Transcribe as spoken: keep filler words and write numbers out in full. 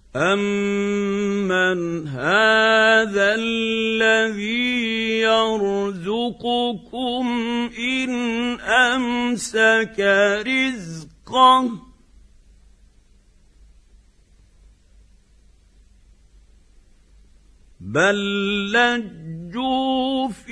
أَمَّنْ هَٰذَا الَّذِي يَرْزُقُكُمْ إِنْ أَمْسَكَ رِزْقَهُ بَل لَّجُّوا